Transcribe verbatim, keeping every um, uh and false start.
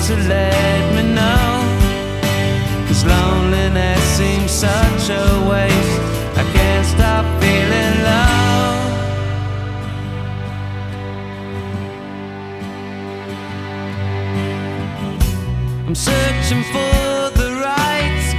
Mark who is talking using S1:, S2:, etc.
S1: to let me know, 'cause loneliness seems such a waste. I can't stop feeling low. I'm searching for